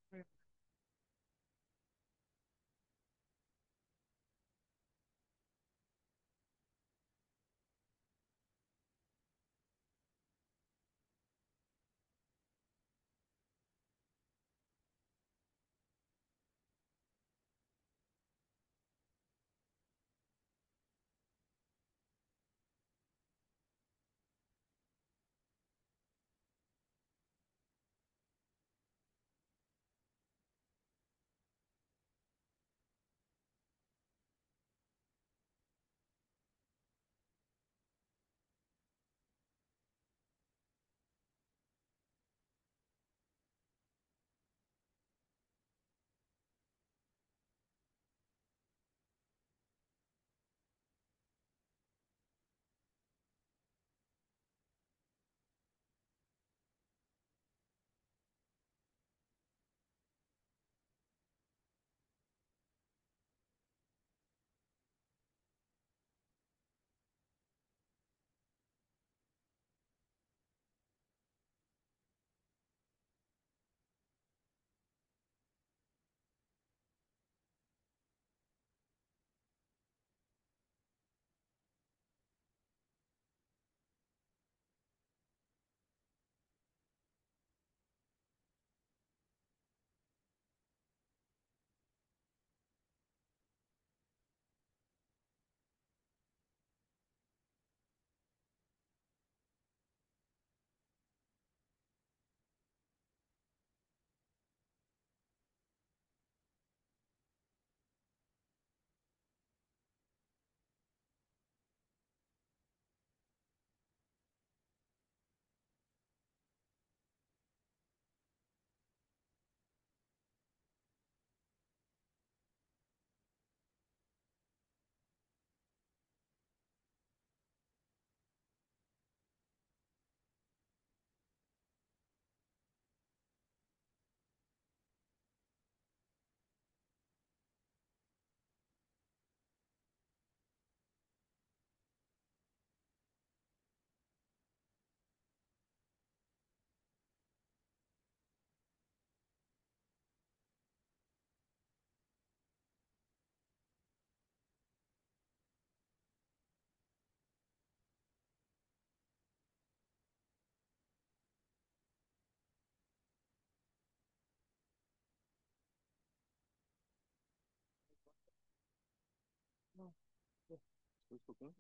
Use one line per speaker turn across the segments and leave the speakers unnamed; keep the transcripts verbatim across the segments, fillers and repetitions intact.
Cooking.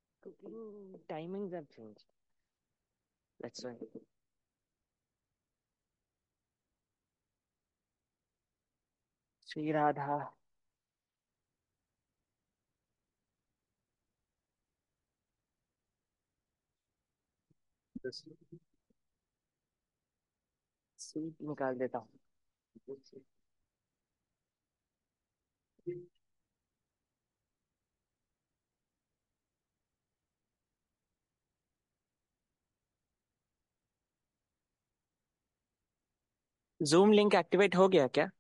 Cooking timings have changed. That's why. Sri Radha. Sweet निकाल देता हूँ। Zoom link activate हो गया क्या?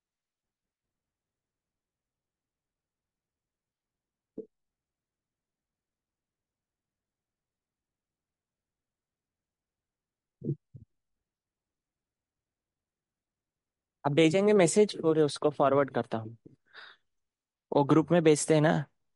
अब भेजेंगे मैसेज, पूरे उसको फॉरवर्ड करता हूँ। वो ग्रुप में भेजते हैं ना।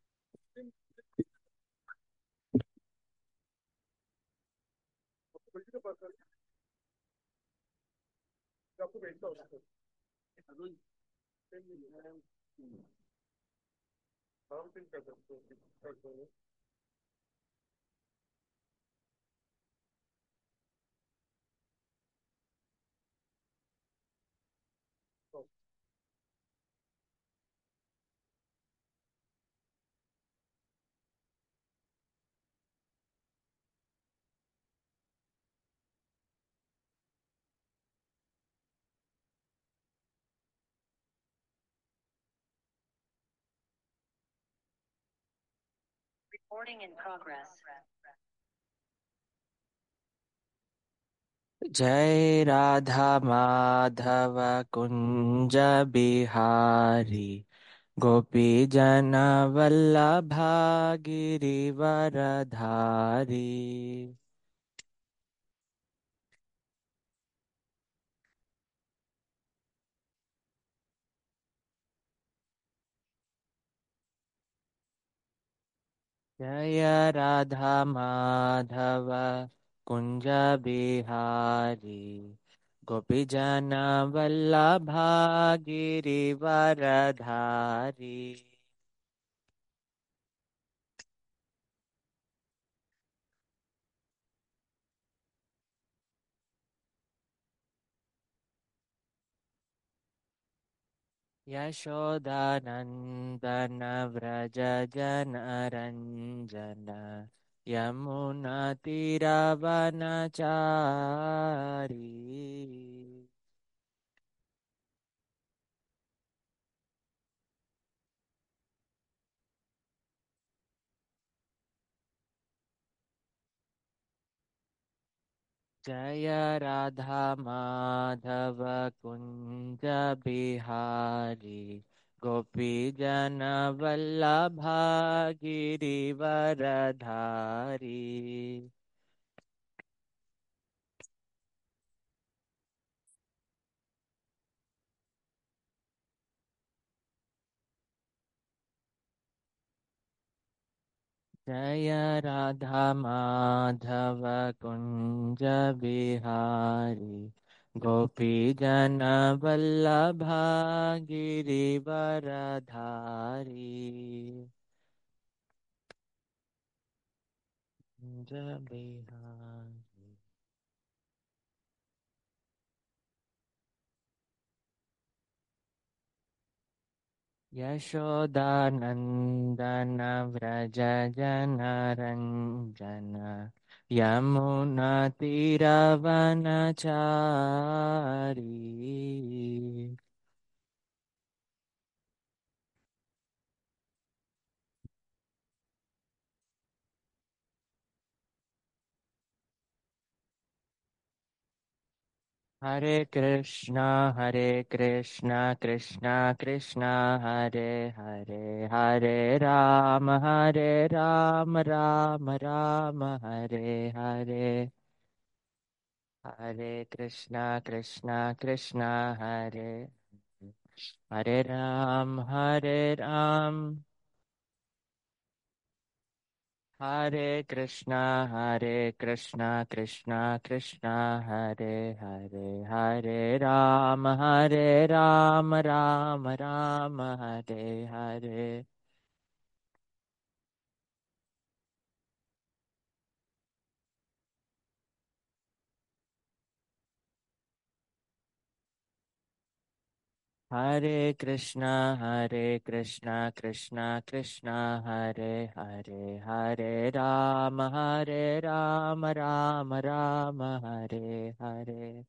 Recording in progress.
जय राधा माधव कुंज बिहारी, गोपी जन वल्लभा गिरिवरधारी। जय राधा माधव कुंज बिहारी गोपीजन वल्लभा गिरिवरधारी। यशोदानन्दन व्रज जनरञ्जन यमुनातिरवनचारी। जय राधा माधव कुंज बिहारी गोपी जन वल्लभा गिरिवरधारी। जय राधा माधव कुंज बिहारी गोपी जन वल्लभा गिरिवरधारी। कुंज बिहारी। यशोदानन्दन व्रज जनरञ्जन यमुनातिरवनचारी। हरे कृष्णा हरे कृष्णा कृष्णा कृष्णा हरे हरे हरे राम हरे राम राम राम हरे हरे। हरे कृष्णा कृष्णा कृष्णा हरे हरे राम हरे राम। हरे कृष्णा हरे कृष्णा कृष्णा कृष्णा हरे हरे हरे राम हरे राम राम राम हरे हरे। हरे कृष्णा हरे कृष्णा कृष्णा कृष्णा हरे हरे हरे राम हरे राम राम राम हरे हरे।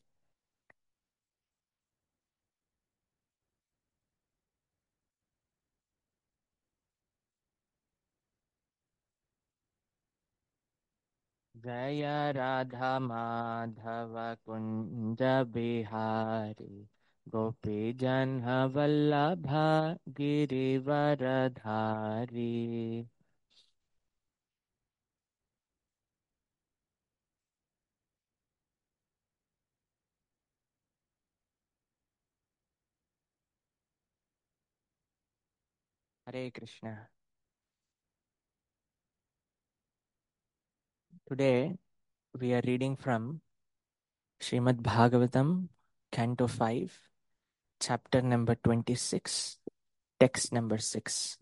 जय राधा माधव कुंज बिहारी गोपी जन Vallabh Girivardhari. Hare Krishna. Today we are reading from Srimad Bhagavatam, Canto five, Chapter number twenty-six, Text number six.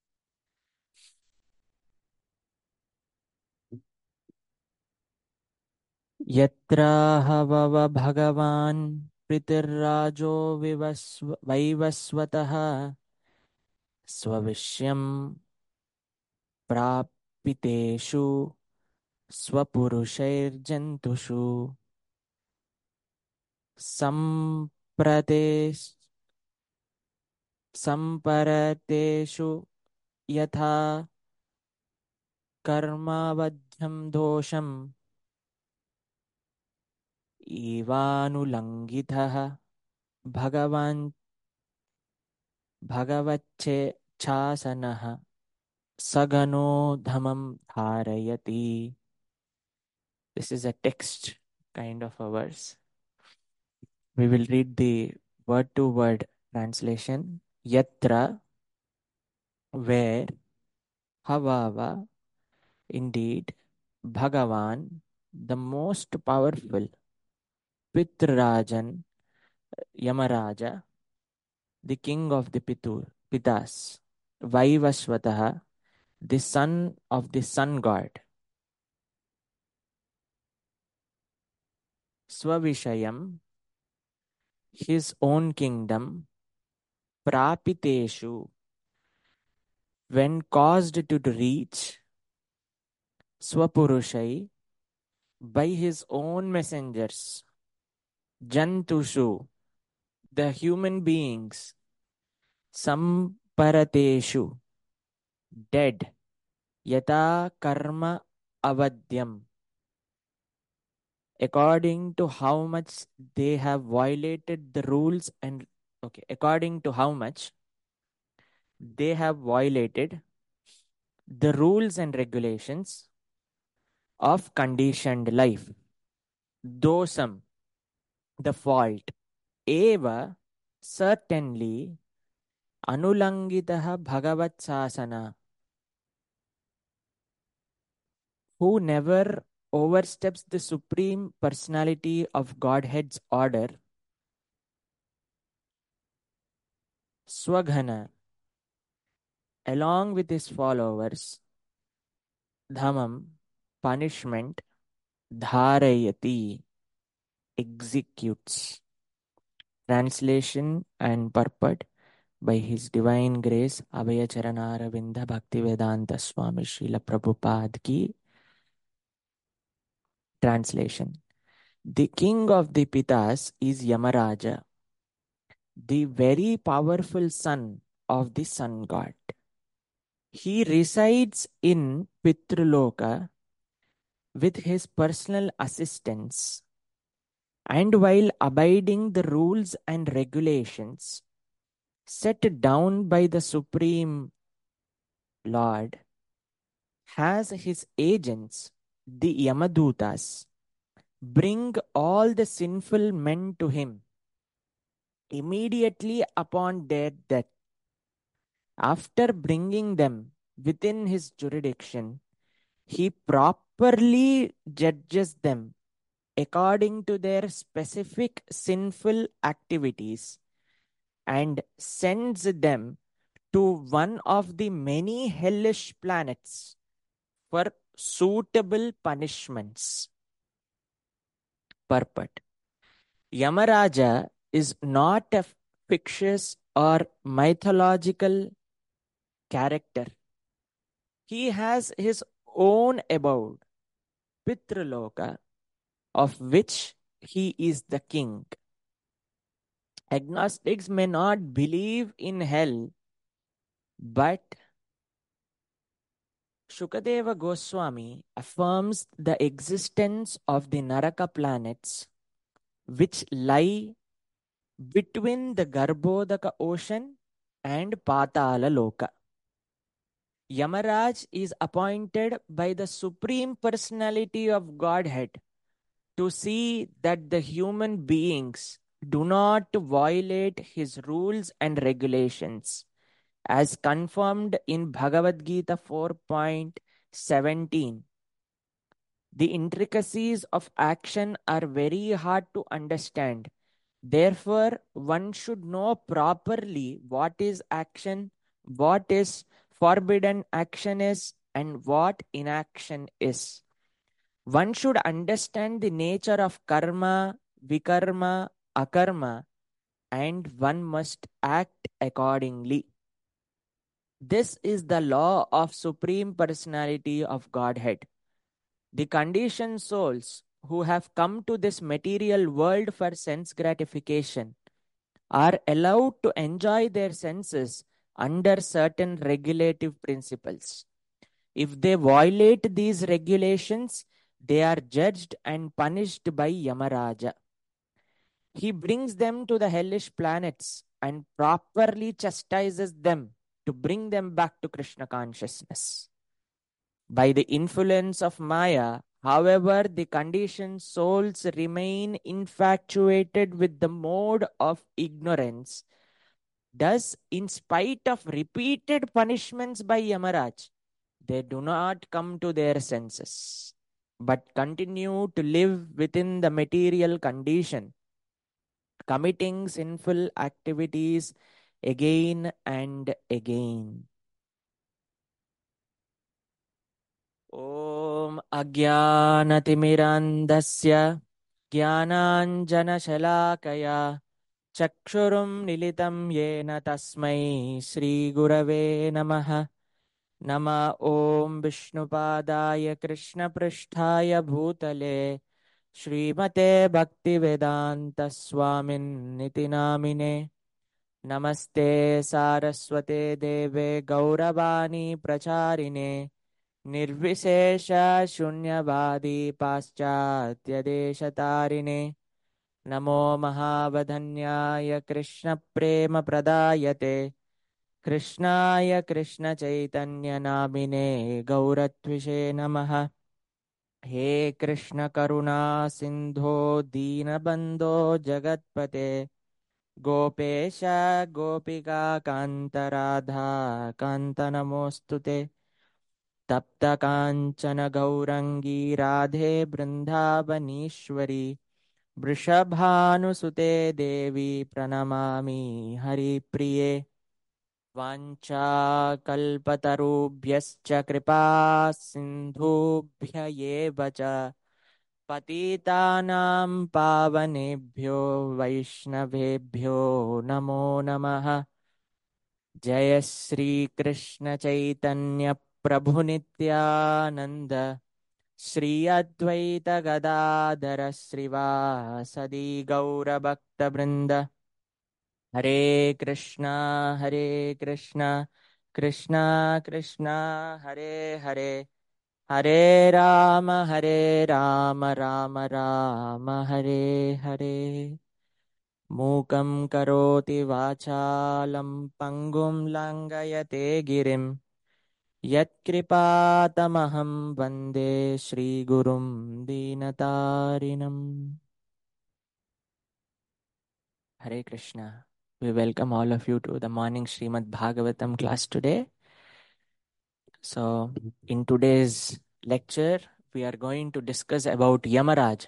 यत्र हवव भगवान् प्रीतिर्राजो विवस्व वैवस्वतः स्वविष्यं प्रापितेषु स्वपुरुषैर्जन्तुषु सम्प्रते सम्परतेषु यथा कर्मावध्यं दोषम् इवानुलङ्घितः भगवान् भगवच्चेच्छासनः सगनो धमं धारयति. This is a text kind of a verse. We will read the word to word translation. Yatra, where, havava, Indeed, Bhagavan, the most powerful, Pitrajan, Yamaraja, the king of the Pitur, Pitas, Vaivaswataha, the son of the sun god, Swavishayam, his own kingdom, Prapiteshu, when caused to reach, Swapurushai, by his own messengers, Jantushu, the human beings, Samparateshu, dead, Yata karma avadyam, according to how much they have violated the rules and okay, according to how much they have violated the rules and regulations of conditioned life. Dosam, the fault, eva, certainly, anulangitaha bhagavat sasana, who never oversteps the supreme personality of Godhead's order, Swaghana, along with his followers, Dhamam, punishment, Dharayati, executes. Translation and purport by His Divine Grace Abhaya Charanaravinda Bhaktivedanta Swami Srila Prabhupada ki. Translation. The king of the Pitas is Yamaraja, the very powerful son of the sun god. He resides in Pitraloka with his personal assistants, and while abiding the rules and regulations set down by the Supreme Lord, has his agents, the Yamadutas, bring all the sinful men to him immediately upon their death. After bringing them within his jurisdiction, he properly judges them according to their specific sinful activities and sends them to one of the many hellish planets for suitable punishments. Purport. Yamaraja is not a fictitious or mythological character. He has his own abode, Pitraloka, of which he is the king. Agnostics may not believe in hell, but Shukadeva Goswami affirms the existence of the Naraka planets, which lie between the Garbhodaka ocean and Patala Loka. Yamaraj is appointed by the Supreme Personality of Godhead to see that the human beings do not violate his rules and regulations, as confirmed in Bhagavad Gita four point seventeen. The intricacies of action are very hard to understand. Therefore, one should know properly what is action, what is forbidden action is, and what inaction is. One should understand the nature of karma, vikarma, akarma, and one must act accordingly. This is the law of Supreme Personality of Godhead. The conditioned souls who have come to this material world for sense gratification are allowed to enjoy their senses under certain regulative principles. If they violate these regulations, they are judged and punished by Yamaraja. He brings them to the hellish planets and properly chastises them to bring them back to Krishna consciousness. By the influence of Maya, however, the conditioned souls remain infatuated with the mode of ignorance. Thus, in spite of repeated punishments by Yamaraj, They do not come to their senses, but continue to live within the material condition, committing sinful activities again and again. Om Ajnanatimirandasya Jnananjanashalakaya Chakshurum Nilitam Yena Tasmai Sri Gurave Namaha. Nama Om Vishnupadaya Krishna Prishthaya Bhutale Srimate Bhaktivedanta Swamin Niti Namine. Namaste Saraswate Deve Gauravani Pracharine Nirvishesha Shunyavadi Paschatya Deshatarine. Namo Mahavadanyaya Krishna Prema Pradayate Krishnaya Krishna Chaitanya Namine Gauratvishe Namaha. He Krishna Karuna Sindho Deenabandho Jagatpate Gopesha Gopika Kanta Radha Kanta Namostute Tapta Kanchana Gaurangi Radhe Brindavanishwari Vrishabhanusute Devi Pranamami Hari Priye. वाञ्छाकल्पतरुभ्यश्च कृपा सिन्धुभ्य एव च पतितानां पावनेभ्यो वैष्णवेभ्यो नमो नमः। जय श्री कृष्ण चैतन्य प्रभु नित्यानंद श्री अद्वैत गदाधर श्रीवासदि गौरभक्तवृंद। हरे कृष्णा हरे कृष्णा कृष्णा कृष्णा हरे हरे हरे राम हरे राम राम राम हरे हरे। मूकं करोति वाचालं पङ्गुं लङ्घयते गिरिं यत्कृपातमहं वन्दे श्रीगुरुं दीनतारिणम्। Hare Krishna. We welcome all of you to the morning Srimad Bhagavatam class today. So, in today's lecture, we are going to discuss about Yamaraj.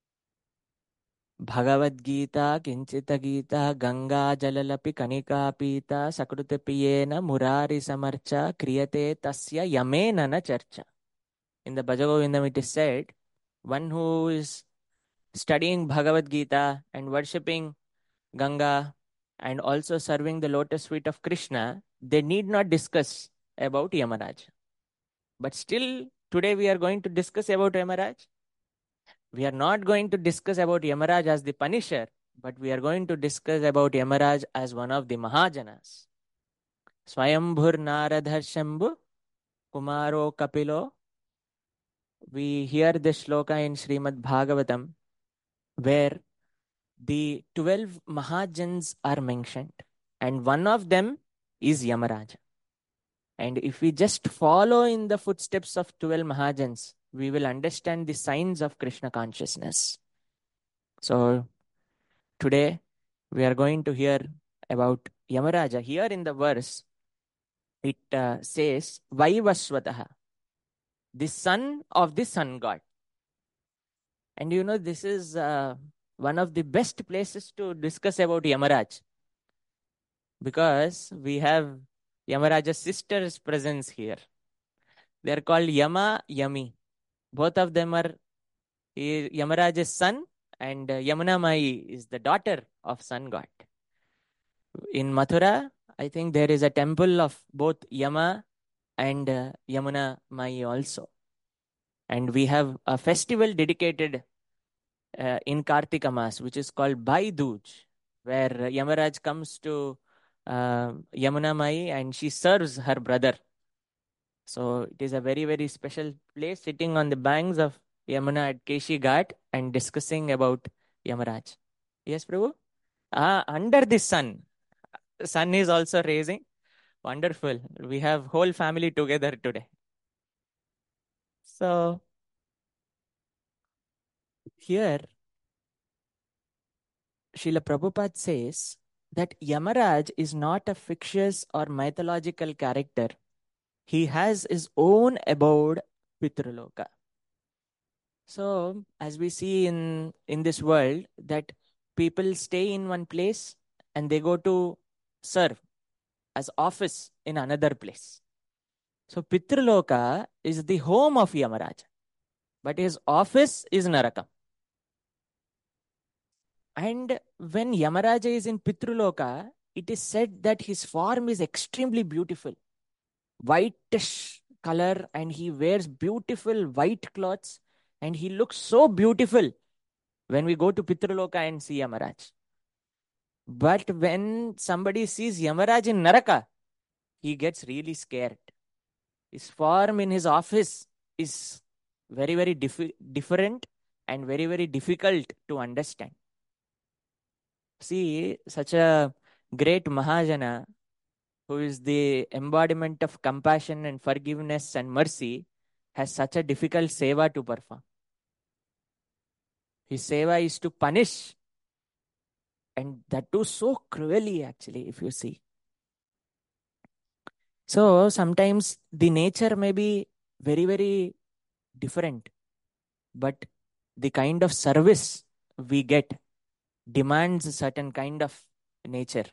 Bhagavad Gita, Kinchita Gita, Ganga Jalalapi Kanika Pita, Sakrutapiyena Murari Samarcha, Kriyate Tasya Yamena na Charcha. In the Bhajagovindam it is said, one who is studying Bhagavad Gita and worshipping Ganga and also serving the lotus feet of Krishna, they need not discuss about Yamaraj. But still, today we are going to discuss about Yamaraj. We are not going to discuss about Yamaraj as the punisher, but we are going to discuss about Yamaraj as one of the Mahajanas. Swayambhur Naradhar Shambhu Kumaro Kapilo. We hear this shloka in Srimad Bhagavatam where the twelve Mahajans are mentioned, and one of them is Yamaraj. And if we just follow in the footsteps of twelve Mahajans, we will understand the signs of Krishna consciousness. So today we are going to hear about Yamaraja. Here in the verse, it uh, says, Vaivaswataha, the son of the sun god. And you know, this is uh, one of the best places to discuss about Yamaraj, because we have Yamaraja's sister's presence here. They are called Yama, Yami. Both of them are Yamaraj's son, and uh, Yamuna Mai is the daughter of sun god. In Mathura, I think there is a temple of both Yama and uh, Yamuna Mai also. And we have a festival dedicated uh, in Kartika Mas, which is called Bhai Dooj, where Yamaraj comes to uh, Yamuna Mai and she serves her brother. So it is a very, very special place, sitting on the banks of Yamuna at Keshi Ghat and discussing about Yamaraj. Yes, Prabhu? Ah, under the sun. Sun is also raising. Wonderful. We have whole family together today. So here, Srila Prabhupada says that Yamaraj is not a fictitious or mythological character, he has his own abode, Pitraloka. So, as we see in, in this world, that people stay in one place and they go to serve as office in another place. So, Pitraloka is the home of Yamaraja, but his office is Naraka. And when Yamaraja is in Pitraloka, it is said that his form is extremely beautiful, whitish color, and he wears beautiful white clothes, and he looks so beautiful when we go to Pitraloka and see Yamaraj. But when somebody sees Yamaraj in Naraka, he gets really scared. His form in his office is very, very dif- different and very, very difficult to understand. See, such a great Mahajana who is the embodiment of compassion and forgiveness and mercy has such a difficult seva to perform. His seva is to punish, and that too so cruelly, actually, if you see. So sometimes the nature may be very, very different, but the kind of service we get demands a certain kind of nature.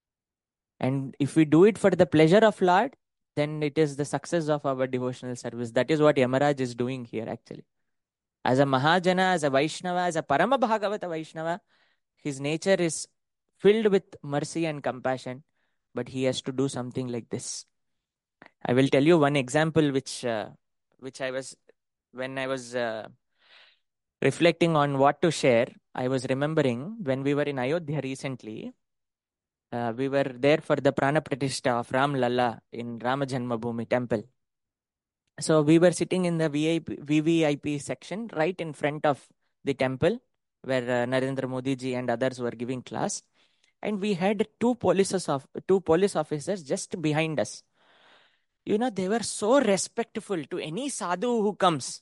And if we do it for the pleasure of Lord, then it is the success of our devotional service. That is what Yamaraj is doing here, actually. As a Mahajana, as a Vaishnava, as a Parama Bhagavata Vaishnava, his nature is filled with mercy and compassion, but he has to do something like this. I will tell you one example which uh, which I was, when I was uh, reflecting on what to share, I was remembering when we were in Ayodhya recently, uh, we were there for the Prana Pratishtha of Ram Lalla in Rama Janmabhoomi temple. So we were sitting in the V I P, V V I P section right in front of the temple where uh, Narendra Modi ji and others were giving class. And we had two police, of, two police officers just behind us. You know, they were so respectful to any sadhu who comes.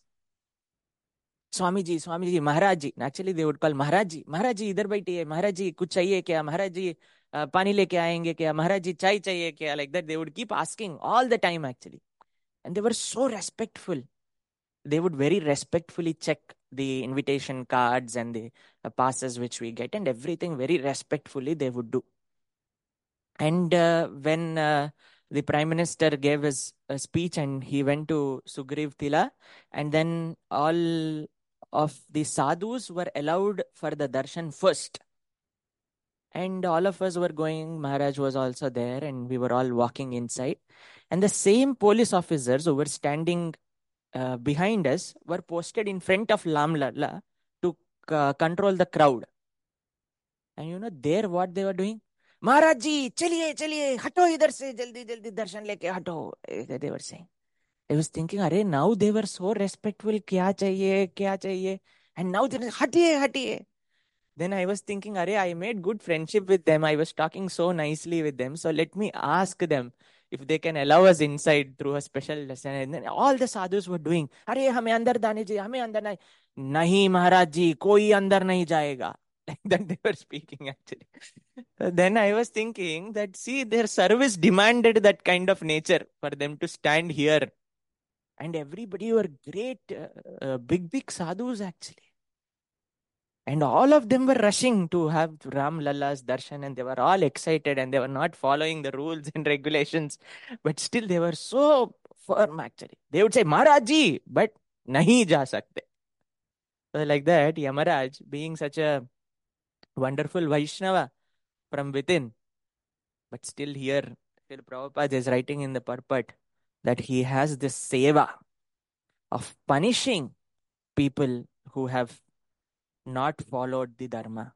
Swamiji, Swamiji, Maharaj ji. Actually, they would call Maharaj ji. Maharaj ji, idhar baithiye. Maharaj ji, kuch chahiye kya? Maharaj ji, uh, pani leke aayenge kya? Maharaj ji, chai chahiye kya? Like that, they would keep asking all the time, actually. And they were so respectful. They would very respectfully check the invitation cards and the uh, passes which we get, and everything very respectfully they would do. And uh, when uh, the Prime Minister gave his uh, speech and he went to Sugriv Tila, and then all of the sadhus were allowed for the darshan first. And all of us were going, Maharaj was also there, and we were all walking inside. And the same police officers who were standing uh, behind us were posted in front of Ram Lalla to uh, control the crowd. And you know, there what they were doing? Maharaj ji, chaliye, chaliye, hato idhar se, jaldi, jaldi, darshan leke hato. They were saying. I was thinking, Are, now they were so respectful, kya chahiye, kya chahiye. And now they're hatiye, hatiye. Then I was thinking, Are, I made good friendship with them. I was talking so nicely with them. So let me ask them if they can allow us inside through a special lesson. And then all the sadhus were doing, Are, hame andar dane ji, hame andar nahi. Nahi, Maharaj ji, koi andar nahi jayega. Like that they were speaking, actually. Then I was thinking that, see, their service demanded that kind of nature for them to stand here. And everybody were great, uh, uh, big, big sadhus, actually. And all of them were rushing to have Ram Lalla's darshan, and they were all excited, and they were not following the rules and regulations. But still, they were so firm, actually. They would say, Maharaj ji, but nahi ja sakte. So like that, Yamaraj, being such a wonderful Vaishnava from within, but still here, still Prabhupada is writing in the purport that he has this seva of punishing people who have not followed the dharma.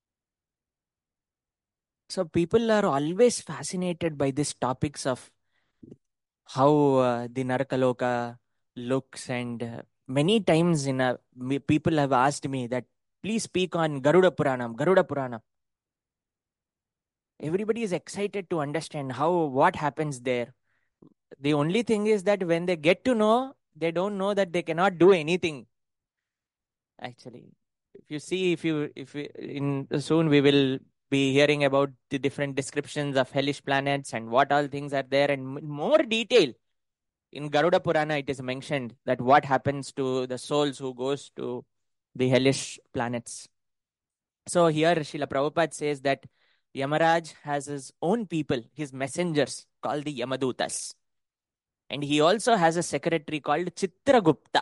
So people are always fascinated by these topics of how uh, the Narakaloka looks, and uh, many times in a, me, people have asked me that please speak on Garuda Puranam, Garuda Puranam. Everybody is excited to understand how, what happens there. The only thing is that when they get to know, they don't know that they cannot do anything. Actually, if you see, if you, if we, in soon we will be hearing about the different descriptions of hellish planets and what all things are there, and more detail. in Garuda Purana, it is mentioned that what happens to the souls who goes to the hellish planets. So here Srila Prabhupada says that Yamaraj has his own people, his messengers, called the Yamadutas. And he also has a secretary called Chitragupta.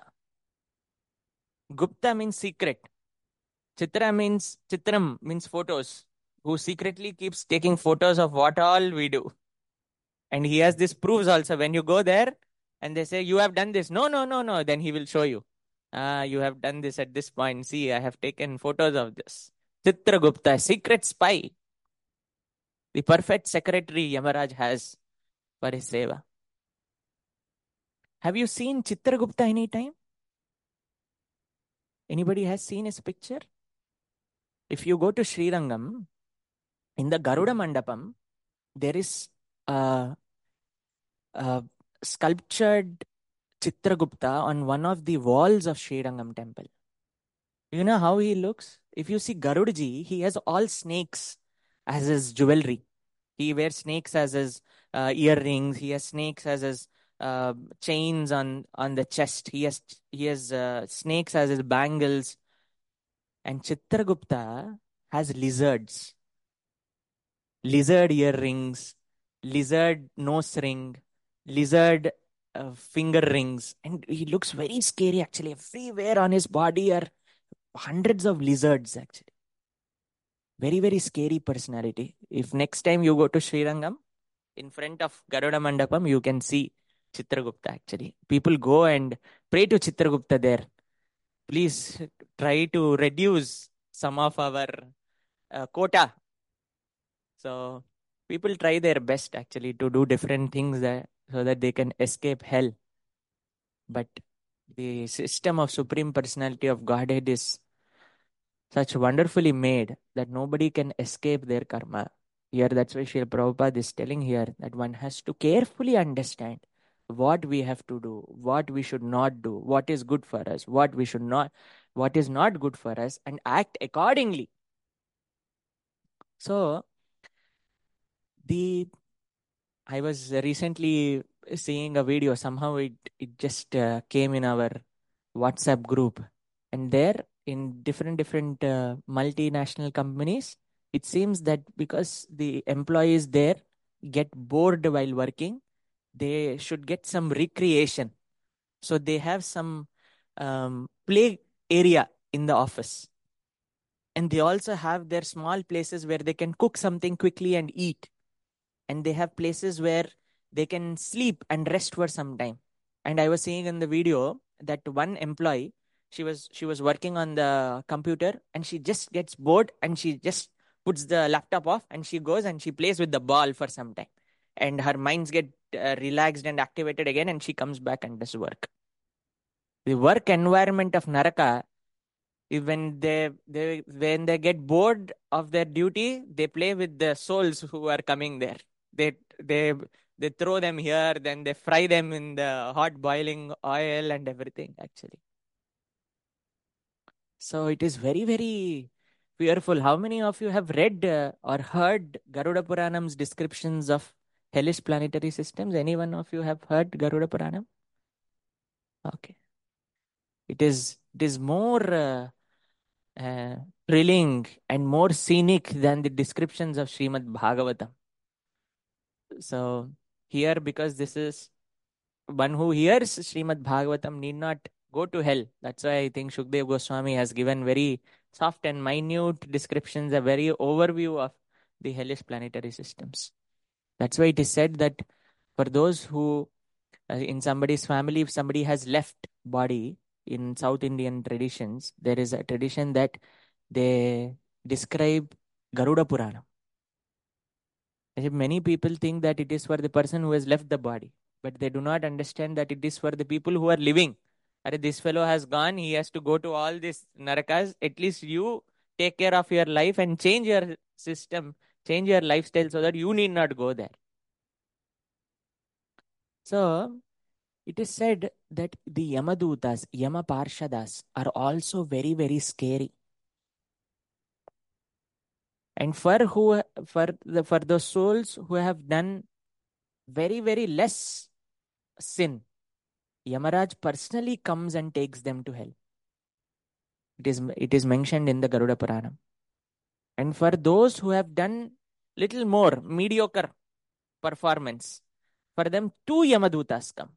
Gupta means secret. Chitra means, Chitram means photos, who secretly keeps taking photos of what all we do. And he has this proofs also. When you go there and they say, you have done this. No, no, no, no. Then he will show you. Ah, you have done this at this point. See, I have taken photos of this. Chitragupta, secret spy. The perfect secretary Yamaraj has for his seva. Have you seen Chitragupta any time? Anybody has seen his picture? If you go to Srirangam, in the Garuda Mandapam, there is a, a sculptured Chitragupta on one of the walls of Srirangam temple. You know how he looks? If you see Garudaji, he has all snakes as his jewelry. He wears snakes as his uh, earrings. He has snakes as his uh, chains on, on the chest. He has he has uh, snakes as his bangles. And Chitragupta has lizards. Lizard earrings, lizard nose ring, lizard uh, finger rings. And he looks very scary actually. Everywhere on his body are hundreds of lizards actually. Very, very scary personality. If next time you go to Srirangam, in front of Garuda Mandapam, you can see Chitragupta actually. People go and pray to Chitragupta there. Please try to reduce some of our uh, quota. So people try their best actually to do different things there so that they can escape hell. But the system of Supreme Personality of Godhead is such wonderfully made that nobody can escape their karma. Here, that's why Srila Prabhupada is telling here that one has to carefully understand what we have to do, what we should not do, what is good for us, what we should not, what is not good for us, and act accordingly. So, the I was recently seeing a video. Somehow it it just uh, came in our WhatsApp group, and there in different different uh, multinational companies, it seems that because the employees there get bored while working, they should get some recreation. So they have some um, play area in the office, and they also have their small places where they can cook something quickly and eat, and they have places where they can sleep and rest for some time. And I was seeing in the video that one employee, she was she was working on the computer, and she just gets bored and she just puts the laptop off and she goes and she plays with the ball for some time, and her minds get uh, relaxed and activated again, and she comes back and does work. The work environment of Naraka, when they they when they get bored of their duty, they play with the souls who are coming there. They they they throw them here, then they fry them in the hot boiling oil and everything actually. So it is very, very fearful. How many of you have read uh, or heard Garuda Puranam's descriptions of hellish planetary systems? Any one of you have heard Garuda Puranam? Okay. It is it is more uh, uh, thrilling and more scenic than the descriptions of Srimad Bhagavatam. So here, because this is one who hears Srimad Bhagavatam need not go to hell. That's why I think Shukdev Goswami has given very soft and minute descriptions, a very overview of the hellish planetary systems. That's why it is said that for those who, uh, in somebody's family, if somebody has left body, in South Indian traditions, there is a tradition that they describe Garuda Purana. Many people think that it is for the person who has left the body, but they do not understand that it is for the people who are living. Are this fellow has gone, he has to go to all these narakas. At least you take care of your life and change your system, change your lifestyle so that you need not go there. So, it is said that the Yamadutas, Yama Parshadas, are also very, very scary. And for who for the for the souls who have done very, very less sin, Yamaraj personally comes and takes them to hell. It is, it is mentioned in the Garuda Puranam. And for those who have done little more mediocre performance, for them two Yamadutas come.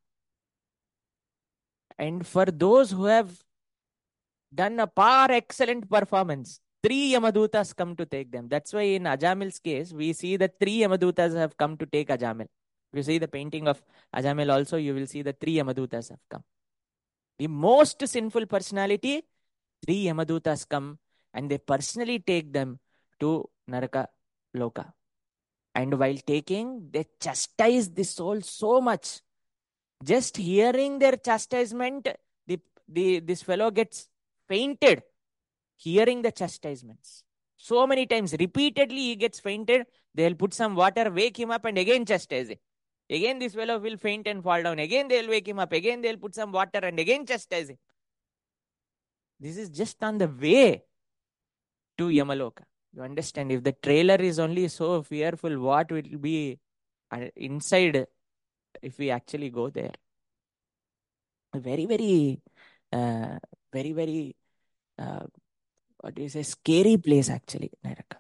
And for those who have done a par excellent performance, three Yamadutas come to take them. That's why in Ajamil's case, we see that three Yamadutas have come to take Ajamil. If you see the painting of Ajamil also, you will see the three Yamadutas have come. The most sinful personality, three Yamadutas come and they personally take them to Naraka Loka. And while taking, they chastise the soul so much. Just hearing their chastisement, the, the this fellow gets fainted hearing the chastisements. So many times, repeatedly he gets fainted. They'll put some water, wake him up, and again chastise him. Again, this fellow will faint and fall down. Again, they'll wake him up. Again, they'll put some water and again chastise him. This is just on the way to Yamaloka. You understand? If the trailer is only so fearful, what will be inside if we actually go there? Very, very, uh, very, very, uh, what do you say, scary place actually, Naraka.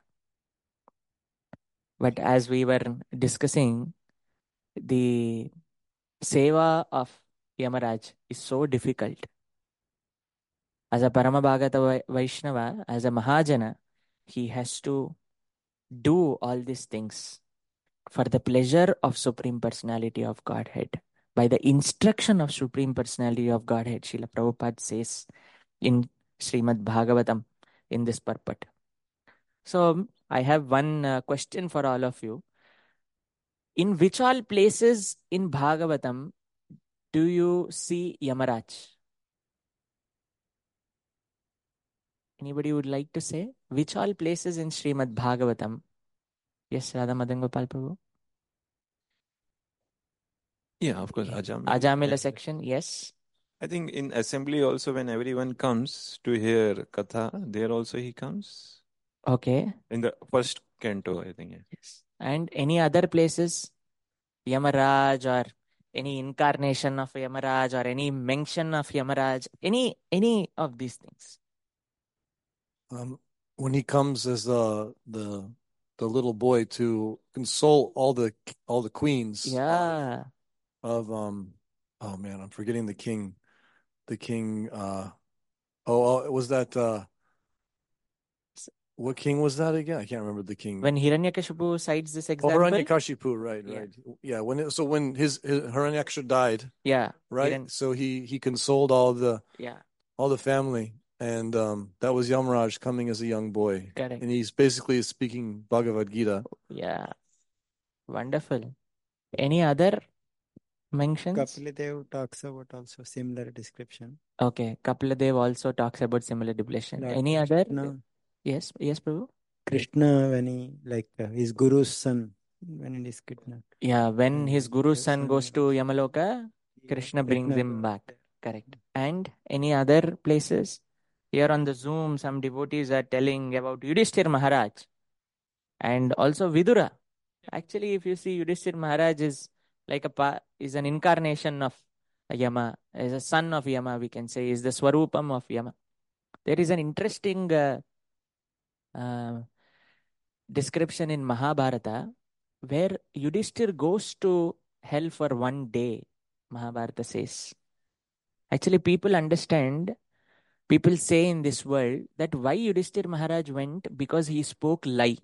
But as we were discussing, the seva of Yamaraj is so difficult. As a Paramabhagata Vaishnava, as a Mahajana, he has to do all these things for the pleasure of Supreme Personality of Godhead. By the instruction of Supreme Personality of Godhead, Srila Prabhupada says in Srimad Bhagavatam in this purport. So I have one uh, question for all of you. In which all places in Bhagavatam do you see Yamaraj? Anybody would like to say? Which all places in Srimad Bhagavatam? Yes, Radha Madan Gopal Prabhu.
Yeah, of course, Ajamila.
Ajamila
Yeah.
section, yes.
I think in assembly also, when everyone comes to hear Katha, there also he comes.
Okay.
In the first canto, I think. Yeah.
Yes. And any other places? Yamaraj or any incarnation of Yamaraj or any mention of Yamaraj? Any any of these things?
Um, when he comes as the the the little boy to console all the all the queens.
Yeah.
Of um, oh man, I'm forgetting the king. The king. Uh, oh, oh, was that uh, what king was that again? I can't remember the king.
When Hiranyakashipu cites this
Oh,
example.
Hiranyakashipu, right,
Yeah.
right. Yeah, when it, so when his, his Hiranyakashipu died,
Yeah.
right?
Hiran-
So he he consoled all the
Yeah.
all the family, and um, that was Yamaraj coming as a young boy.
Correct.
And he's basically speaking Bhagavad Gita.
Yeah. Wonderful. Any other mentions?
Kapiladev talks about also similar description.
Okay. Kapiladev also talks about similar depiction.
Lord
Any other?
Krishna,
Yes. Yes, Prabhu.
Krishna when he like uh, his guru's son when it is kidnapped.
Yeah. When
And
his
his
guru's son
son
goes to
goes-
Yamaloka, Krishna brings
Krishna
him
goes
back.
there.
Correct. And any other places? Here on the Zoom, some devotees are telling about Yudhishthir Maharaj and also Vidura. Actually, if you see, Yudhishthir Maharaj is like a pa- is an incarnation of Yama, is a son of Yama, we can say, is the Swarupam of Yama. There is an interesting uh, uh, description in Mahabharata where Yudhishthir goes to hell for one day, Mahabharata says. Actually, people understand, people say in this world that why Yudhishthir Maharaj went, because he spoke lie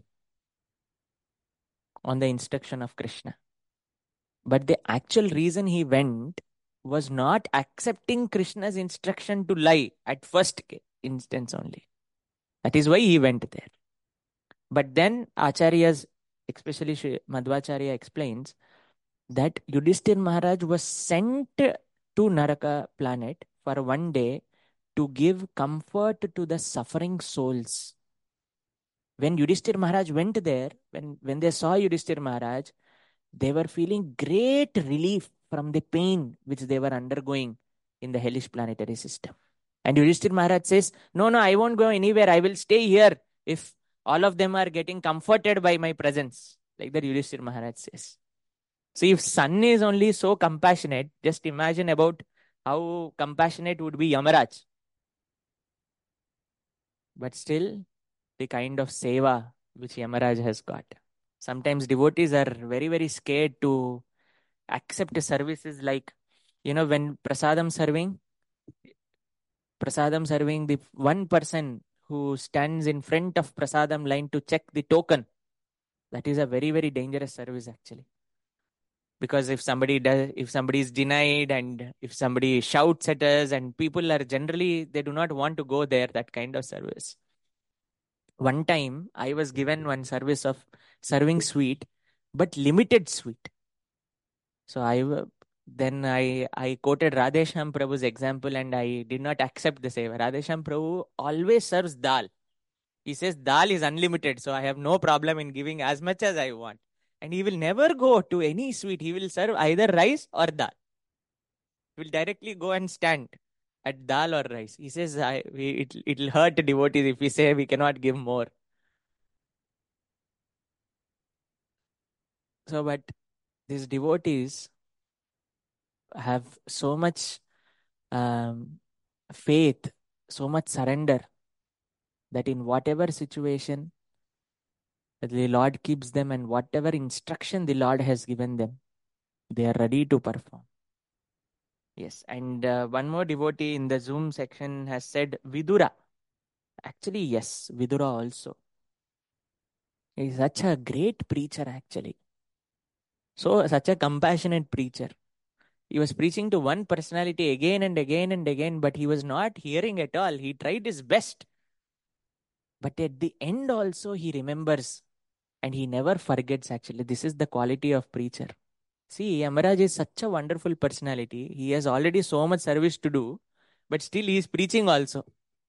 on the instruction of Krishna. But the actual reason he went was not accepting Krishna's instruction to lie at first instance only. That is why he went there. But then Acharyas, especially Shri Madhvacharya, explains that Yudhishthir Maharaj was sent to Naraka planet for one day to give comfort to the suffering souls. When Yudhishthir Maharaj went there, when, when they saw Yudhishthir Maharaj, they were feeling great relief from the pain which they were undergoing in the hellish planetary system. And Yudhishthir Maharaj says, no, no, I won't go anywhere. I will stay here if all of them are getting comforted by my presence. Like that Yudhishthir Maharaj says. So if son is only so compassionate, just imagine about how compassionate would be Yamaraj. But still, the kind of seva which Yamaraj has got. Sometimes devotees are very, very scared to accept services like, you know, when prasadam serving, prasadam serving, the one person who stands in front of prasadam line to check the token, that is a very, very dangerous service actually. Because if somebody does, if somebody is denied and if somebody shouts at us, and people are generally, they do not want to go there, that kind of service. One time I was given one service of serving sweet, but limited sweet. So I then I I quoted Radhesham Prabhu's example and I did not accept the seva. Radhesham Prabhu always serves dal. He says dal is unlimited, so I have no problem in giving as much as I want. And he will never go to any sweet. He will serve either rice or dal. He will directly go and stand at dal or rice. He says I, we, it it'll hurt devotees if we say we cannot give more. So, but these devotees have so much um, faith, so much surrender, that in whatever situation the Lord keeps them and whatever instruction the Lord has given them, they are ready to perform. Yes, and uh, one more devotee in the Zoom section has said Vidura. Actually, yes, Vidura also. He is such a great preacher actually. So, such a compassionate preacher. He was preaching to one personality again and again and again, but he was not hearing at all. He tried his best. But at the end also he remembers and he never forgets actually. This is the quality of preacher. See, Yamaraj is such a wonderful personality. He has already so much service to do, but still he is preaching also.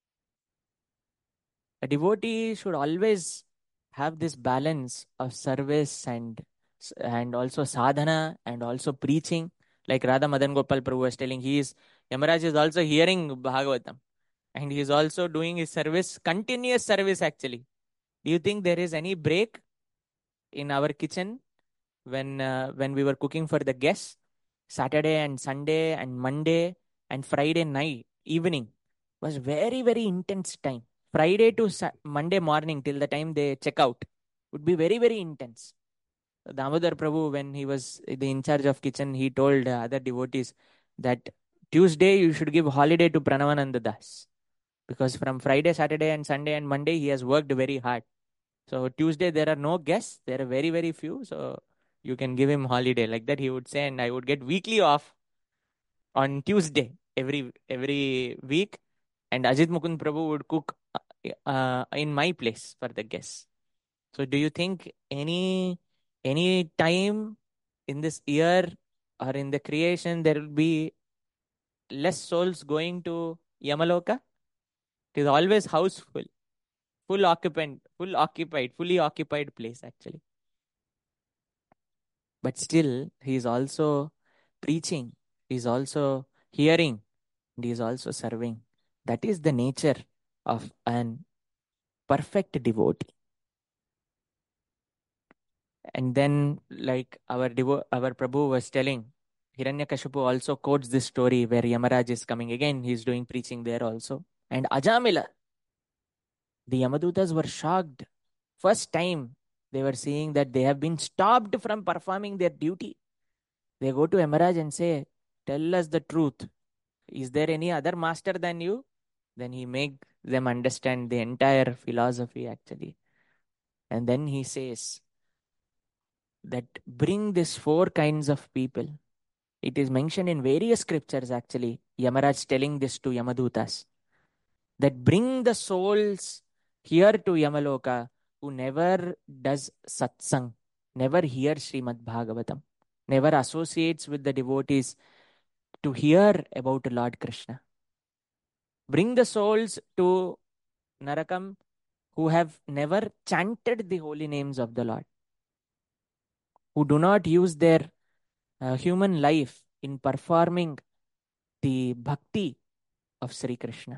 A devotee should always have this balance of service and and also sadhana and also preaching. Like Radha Madan Gopal Prabhu was telling, he is Yamaraj is also hearing Bhagavatam and he is also doing his service, continuous service actually. Do you think there is any break in our kitchen when uh, when we were cooking for the guests? Saturday and Sunday and Monday and Friday night evening was very, very intense time. Friday to Sa- Monday morning till the time they check out would be very, very intense. Damodar Prabhu, when he was the in charge of kitchen, he told uh, other devotees that Tuesday you should give holiday to Pranavananda Das, because from Friday, Saturday and Sunday and Monday he has worked very hard. So Tuesday there are no guests, there are very, very few, so you can give him holiday. Like that he would say, and I would get weekly off on Tuesday every every week, and Ajit Mukund Prabhu would cook uh, uh, in my place for the guests. So do you think any any time in this year or in the creation there will be less souls going to Yamaloka? It is always houseful, full occupant, full occupied, fully occupied place actually. But still, he is also preaching, he is also hearing, and he is also serving. That is the nature of an perfect devotee. And then, like our devo- our Prabhu was telling, Hiranyakashipu also quotes this story where Yamaraj is coming again. He is doing preaching there also. And Ajamila, the Yamadutas were shocked. First time they were seeing that they have been stopped from performing their duty. They go to Yamaraj and say, tell us the truth. Is there any other master than you? Then he make them understand the entire philosophy actually. And then he says that bring these four kinds of people. It is mentioned in various scriptures actually. Yamaraj telling this to Yamadutas. That bring the souls here to Yamaloka who never does satsang, never hears Srimad Bhagavatam, never associates with the devotees to hear about Lord Krishna. Bring the souls to Narakam who have never chanted the holy names of the Lord, who do not use their uh, human life in performing the bhakti of Sri Krishna.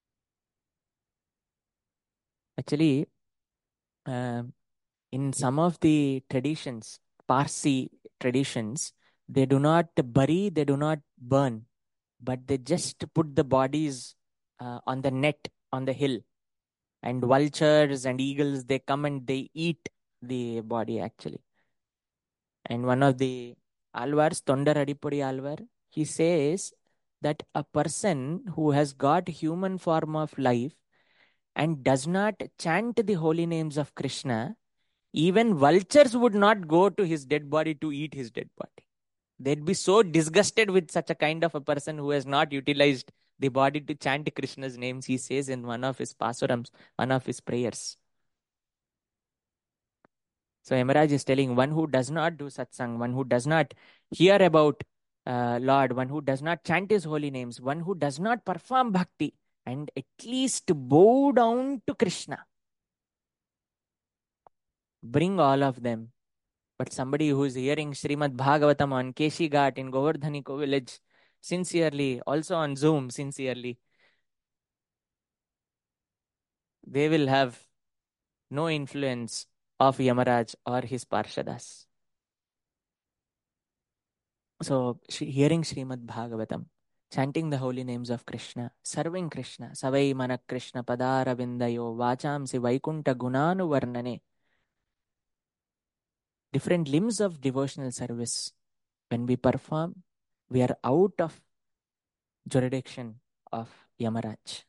Actually, uh, in some of the traditions, Parsi traditions, they do not bury, they do not burn but they just put the bodies uh, on the net on the hill, and vultures and eagles, they come and they eat the body actually. And one of the alvars, Tondar Adipudi Alvar, he says that a person who has got human form of life and does not chant the holy names of Krishna, even vultures would not go to his dead body to eat his dead body. They'd be so disgusted with such a kind of a person who has not utilized the body to chant Krishna's names, he says in one of his pasurams, one of his prayers. So Yamaraj is telling, one who does not do satsang, one who does not hear about uh, Lord, one who does not chant his holy names, one who does not perform bhakti, and at least bow down to Krishna, bring all of them. But somebody who is hearing Srimad Bhagavatam on Keshi Ghat in Govardhaniko village, sincerely, also on Zoom, sincerely, they will have no influence of Yamaraj or his Parshadas. So, hearing Srimad Bhagavatam, chanting the holy names of Krishna, serving Krishna, Savai Mana Krishna Padara Vindayo Vachamsi Vaikunta Gunanu Varnane, different limbs of devotional service. When we perform, we are out of jurisdiction of Yamaraj.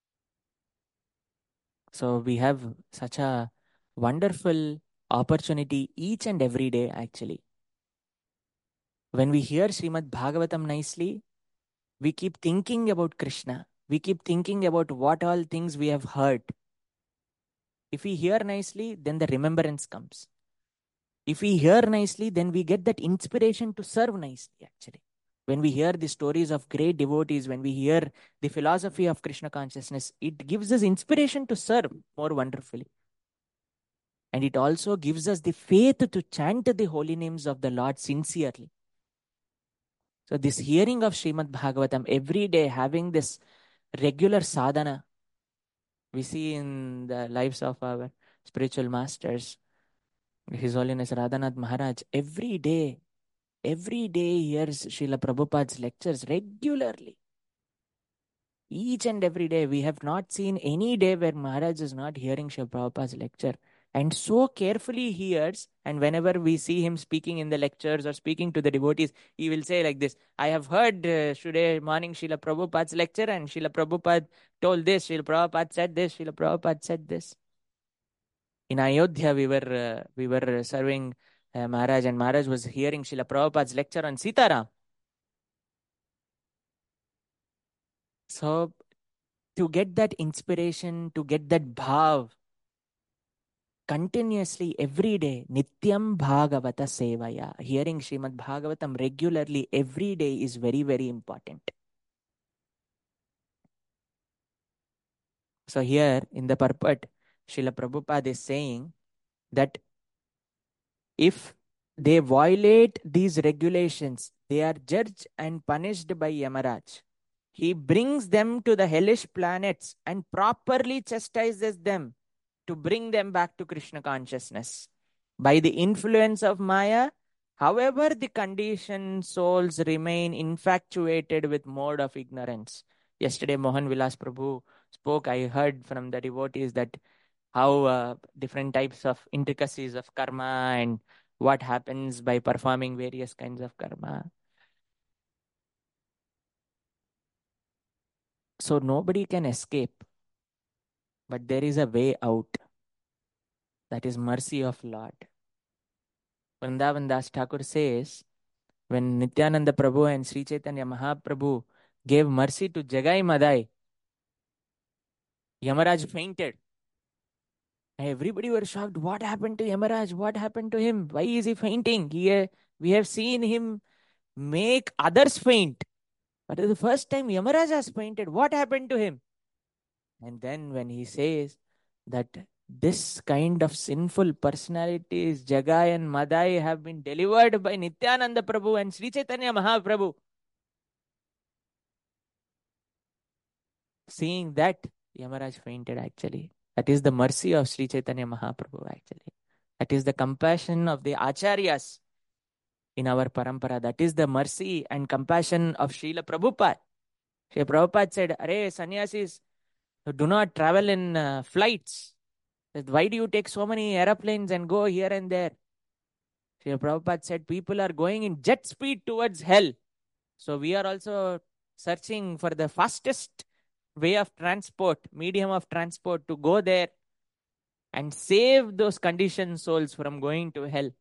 So we have such a wonderful opportunity each and every day actually. When we hear Srimad Bhagavatam nicely, we keep thinking about Krishna. We keep thinking about what all things we have heard. If we hear nicely, then the remembrance comes. If we hear nicely, then we get that inspiration to serve nicely actually. When we hear the stories of great devotees, when we hear the philosophy of Krishna consciousness, it gives us inspiration to serve more wonderfully. And it also gives us the faith to chant the holy names of the Lord sincerely. So this hearing of Srimad Bhagavatam every day, having this regular sadhana, we see in the lives of our spiritual masters, His Holiness Radhanath Maharaj, every day, every day hears Srila Prabhupada's lectures regularly. Each and every day, we have not seen any day where Maharaj is not hearing Srila Prabhupada's lecture. And so carefully hears, and whenever we see him speaking in the lectures or speaking to the devotees, he will say like this, I have heard uh, today morning Srila Prabhupada's lecture, and Srila Prabhupada told this, Srila Prabhupada said this, Srila Prabhupada said this. In Ayodhya, we were, uh, we were serving uh, Maharaj, and Maharaj was hearing Srila Prabhupada's lecture on Sitaram. So, to get that inspiration, to get that bhav, continuously every day, Nityam Bhagavata Sevaya, hearing Srimad Bhagavatam regularly every day is very, very important. So here in the purport, Srila Prabhupada is saying that if they violate these regulations, they are judged and punished by Yamaraj. He brings them to the hellish planets and properly chastises them to bring them back to Krishna consciousness. By the influence of Maya, however, the conditioned souls remain infatuated with mode of ignorance. Yesterday, Mohan Vilas Prabhu spoke, I heard from the devotees that how uh, different types of intricacies of karma and what happens by performing various kinds of karma. So nobody can escape, but there is a way out. That is mercy of Lord. Vrindavan Das Thakur says, when Nityananda Prabhu and Sri Chaitanya Mahaprabhu gave mercy to Jagai Madai, Yamaraj fainted. Everybody were shocked. What happened to Yamaraj? What happened to him? Why is he fainting? He, we have seen him make others faint. But the first time Yamaraj has fainted, what happened to him? And then when he says that this kind of sinful personalities, Jagai and Madai, have been delivered by Nityananda Prabhu and Sri Chaitanya Mahaprabhu. Seeing that, Yamaraj fainted actually. That is the mercy of Sri Chaitanya Mahaprabhu actually. That is the compassion of the Acharyas in our parampara. That is the mercy and compassion of Srila Prabhupada. Srila Prabhupada said, Arey, sannyasis do not travel in uh, flights. Why do you take so many aeroplanes and go here and there? Srila Prabhupada said, people are going in jet speed towards hell. So we are also searching for the fastest way of transport, medium of transport to go there and save those conditioned souls from going to hell.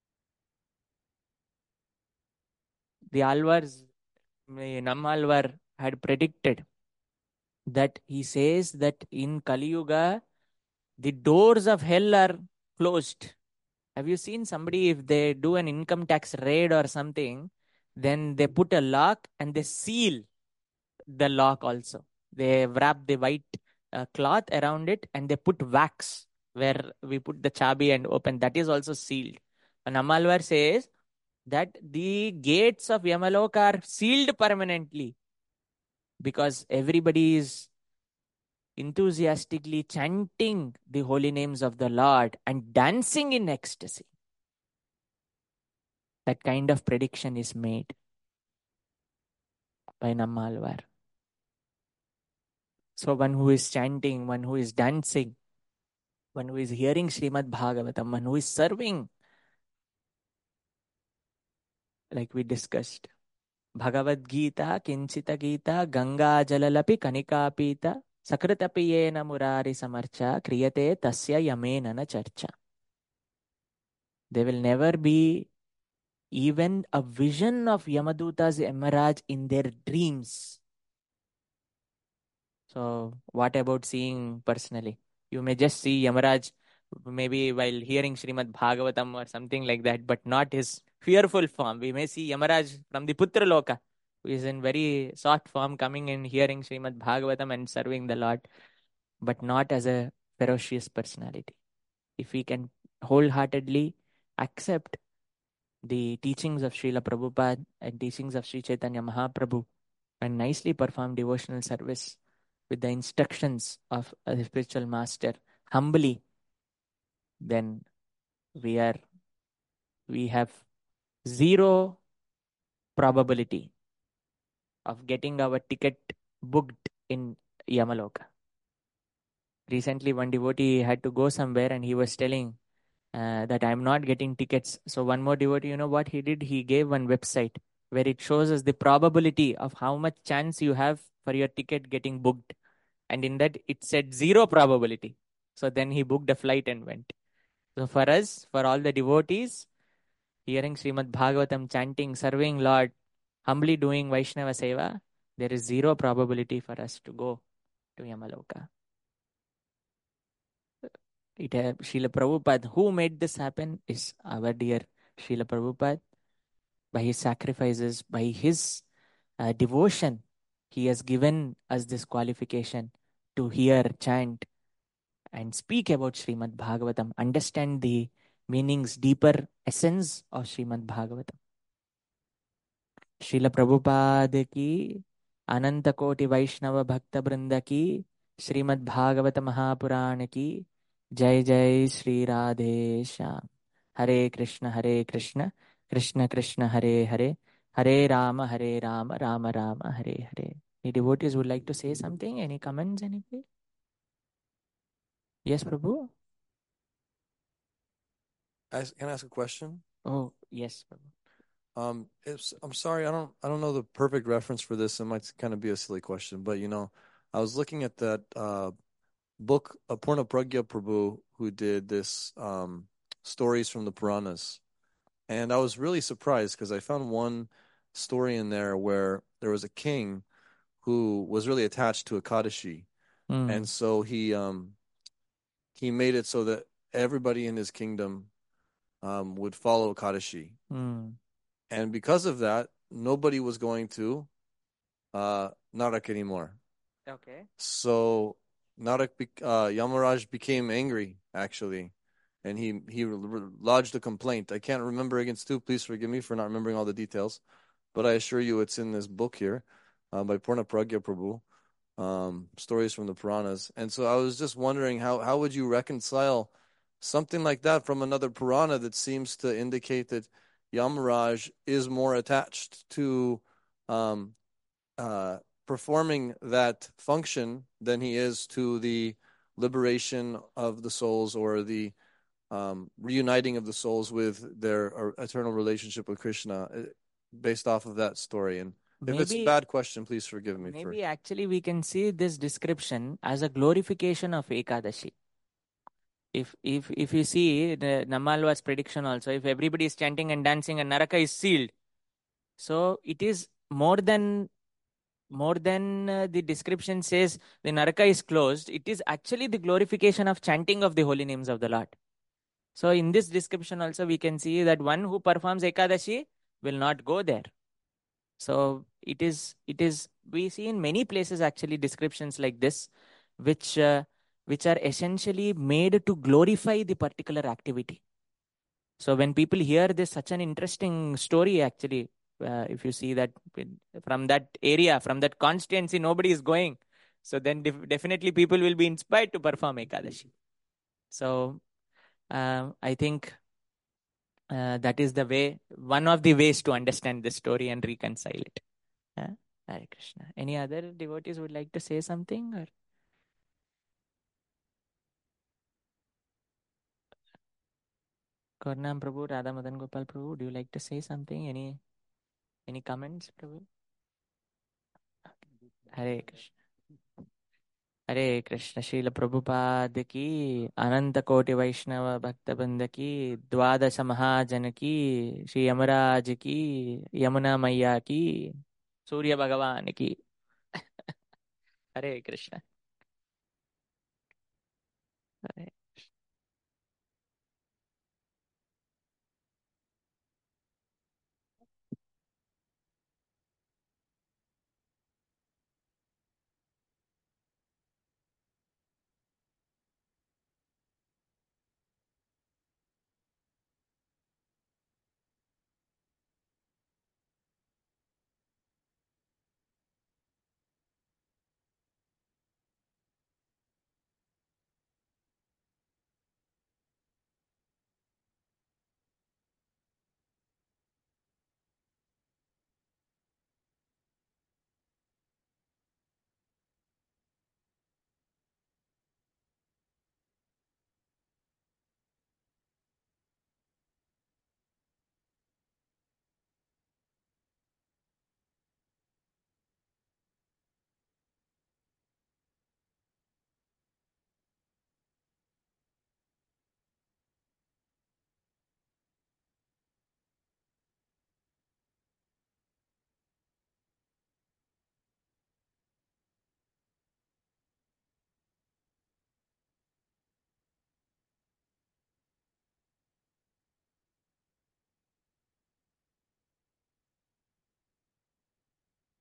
The Alvars, Nammalvar had predicted that he says that in Kali Yuga, the doors of hell are closed. Have you seen somebody, if they do an income tax raid or something, then they put a lock and they seal the lock also. They wrap the white uh, cloth around it and they put wax where we put the chabi and open. That is also sealed. And Nammalvar says that the gates of Yamaloka are sealed permanently because everybody is enthusiastically chanting the holy names of the Lord and dancing in ecstasy. That kind of prediction is made by Nammalvar. So one who is chanting, one who is dancing, one who is hearing Srimad Bhagavatam, one who is serving, like we discussed, Bhagavad Gita, Kinchita Gita, Ganga Jalalapi, Kanika Pita, Sakritapi Yena Murari Samarcha, Kriyate Tasya Yamena na Charcha. There will never be even a vision of Yamadutas Yamaraj in their dreams. So what about seeing personally? You may just see Yamaraj maybe while hearing Srimad Bhagavatam or something like that, but not his fearful form. We may see Yamaraj from the Putra Loka, who is in very soft form, coming and hearing Srimad Bhagavatam and serving the Lord, but not as a ferocious personality. If we can wholeheartedly accept the teachings of Srila Prabhupada and teachings of Sri Chaitanya Mahaprabhu and nicely perform devotional service with the instructions of a spiritual master humbly, then we are we have zero probability of getting our ticket booked in Yamaloka. Recently, one devotee had to go somewhere and he was telling uh, that I'm not getting tickets. So one more devotee, you know what he did? He gave one website where it shows us the probability of how much chance you have for your ticket getting booked. And in that, it said zero probability. So then he booked a flight and went. So for us, for all the devotees, hearing Srimad Bhagavatam, chanting, serving Lord, humbly doing Vaishnava Seva, there is zero probability for us to go to Yamaloka. It, uh, Srila Prabhupada, who made this happen is our dear Srila Prabhupada. By his sacrifices, by his uh, devotion, he has given us this qualification to hear, chant, and speak about Srimad Bhagavatam, understand the meanings, deeper essence of Srimad Bhagavatam. Srila Prabhupada ki, Ananta Koti Vaishnava Bhakta Brinda ki, Srimad Bhagavata Mahapurana ki, Jai Jai Sri Radhe Shyam. Hare Krishna, Hare Krishna, Krishna Krishna, Hare Hare, Hare Rama, Hare Rama, Rama Rama, Hare Hare. Any devotees would like to say something? Any comments? Anything? Yes, Prabhu?
Ask, can I ask a question?
Oh, yes, Prabhu.
Um, it's, I'm sorry, I don't, I don't know the perfect reference for this. It might kind of be a silly question, but you know, I was looking at that uh, book, Apurna Pragya Prabhu, who did this um, stories from the Puranas, and I was really surprised because I found one story in there where there was a king who was really attached to Ekadashi,
Mm.
and so he um, he made it so that everybody in his kingdom um, would follow Ekadashi.
Mm.
And because of that, nobody was going to uh, Narak anymore.
Okay.
So Narak, uh, Yamaraj became angry, actually, and he he lodged a complaint. I can't remember against who. Please forgive me for not remembering all the details, but I assure you it's in this book here uh, by Purna Pragya Prabhu, um, Stories from the Puranas. And so I was just wondering how how would you reconcile something like that from another Purana that seems to indicate that Yamaraj is more attached to um, uh, performing that function than he is to the liberation of the souls or the um, reuniting of the souls with their uh, eternal relationship with Krishna, uh, based off of that story. And if it's a
Maybe,
bad question, please forgive me for.
maybe actually we can see this description as a glorification of Ekadashi. If if if you see the Namalwa's prediction also, if everybody is chanting and dancing and Naraka is sealed, so it is more than more than uh, the description says the Naraka is closed. It is actually the glorification of chanting of the holy names of the Lord. So in this description also we can see that one who performs Ekadashi will not go there. So it is it is we see in many places actually descriptions like this, which uh, which are essentially made to glorify the particular activity. So when people hear this, such an interesting story actually, uh, if you see that from that area, from that constituency, nobody is going. So then def- definitely people will be inspired to perform Ekadashi. So uh, I think uh, that is the way, one of the ways to understand this story and reconcile it. Uh, Hare Krishna. Any other devotees would like to say something? Or Karnam Prabhu, Radha Madan Gopal Prabhu, do you like to say something? Any any comments, Prabhu? Hare Krishna. हरे कृष्ण श्रील प्रभुपाद की अनंत कोटि वैष्णव भक्त बंद की द्वादश महाजन की श्री यमराज की यमुना मैया की सूर्य भगवान की हरे कृष्ण हरे